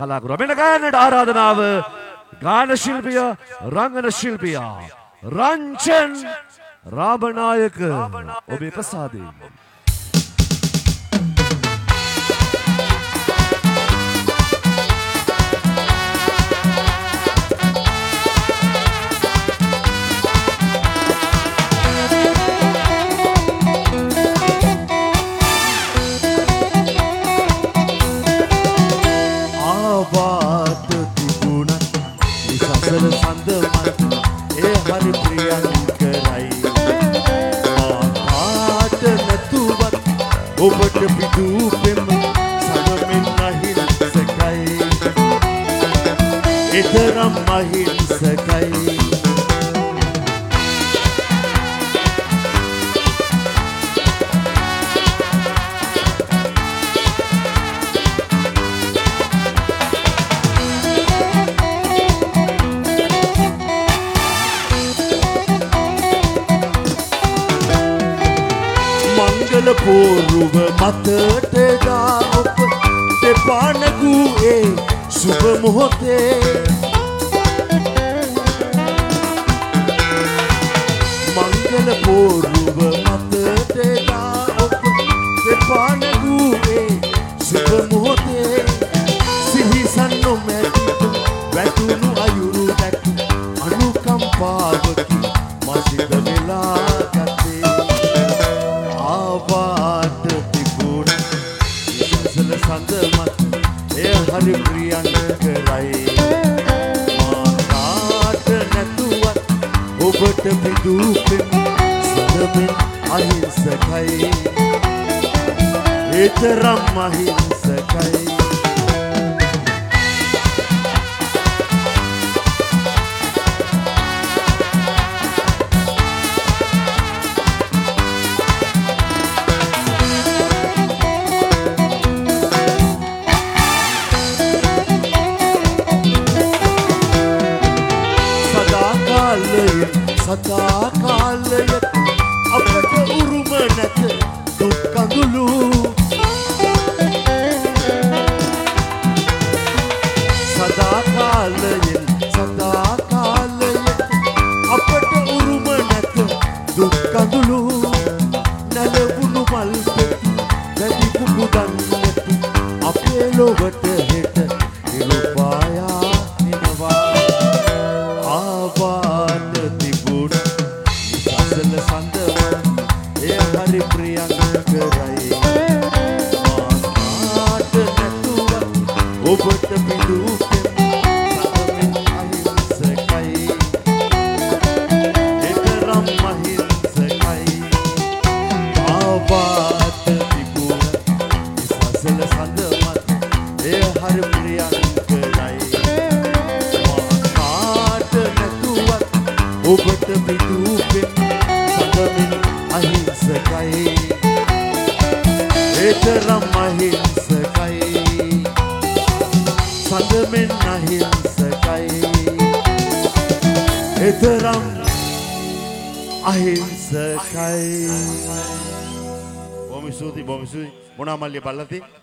කලාකරුවා. මෙන්න ගායනට ආරාධනාව ගාන ශිල්පිය රංගන ශිල්පියා රංචන් රාබනායක ඔබේ ප්‍රසාදයෙන්. ඔබට පිටුපෙම සමමින් අහිංසකයි එතරම් අහිංසකයි මංගල පෝරුව මතට දා ඔබ දෙපා නැගූ ඒ සුබ මොහොතේ මංගල පෝරුව මතට දා ඔබ දෙපා නැගූ ඒ සුබ මොහොතේ සිහිසන් නොමැති වැටුණු අයුරු දැක අනුකම්පාවකි මසිත වෙලා ගත්තේ ආවාට තිබුණ ඉසල සඳ මත එය හරි ප්‍රියංකරයි මාතාට නැතුවත් ඔබට පිදුපෙන් සඳමින් අහිංසකයි එතරම් අහිංසකයි සදා කාලයක අපට උරුම නැත දුක් කඳුළු සදා කාලයෙන් අපට උරුම නැත දුක් කඳුළු නැලවුණු මල් පෙති වැඩි කුකුදන් නැති අපේ ලොවට හෙට එළපායා එනවා ආවාට තිබුණ ඉසල සඳවන් එය හරි ප්‍රියංකරයි මාතාට නැතුවත් ඔබට පිදුපෙන් සමමින් අහිංසකයි එතරම් අහිංසකයි ආවාට තිබුණ ඉසල සඳවන් එය හරි ප්‍රියංකරයි ඔබට පිටුපෙන් සඳමින් අහිංසකයි එතරම් අහිංසකයි සඳමින් අහිංසකයි එතරම් අහිංසකයි බොහොම ස්තුතියි මොනා මල්ලිය බලලා තියෙන්නේ